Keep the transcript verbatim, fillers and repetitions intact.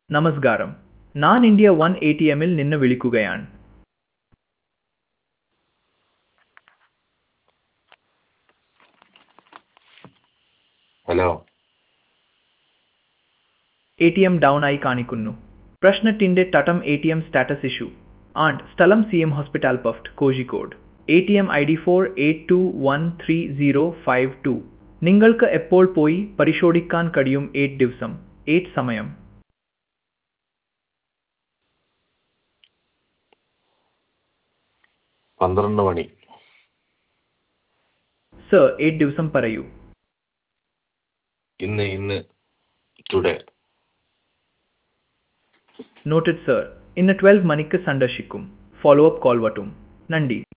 നമസ്കാരം. ഞാൻ India one A T എമ്മിൽ നിന്ന് വിളിക്കുകയാണ്. Hello. A T M down ആയി കാണിക്കുന്നു. പ്രശ്നത്തിന്റെ തട്ടം A T M status issue and സ്ഥലം സി എം ഹോസ്പിറ്റൽ പഫ്റ്റ് Kozhikode. A T M I D four eight two one three zero five two. നിങ്ങൾക്ക് എപ്പോൾ പോയി പരിശോധിക്കാൻ കഴിയും? എയ്റ്റ് ദിവസം എയ്റ്റ് സമയം. പന്ത്രണ്ട് മണി. സർ, എയ്റ്റ് ദിവസം പറയൂ. ഇന്ന് ഇന്ന് ടുഡേ. Noted sir. ഇന്ന് ട്വൽവ് മണിക്ക് സന്ദർശിക്കും. ഫോളോ അപ്പ് കോൾ വട്ടും. നന്ദി.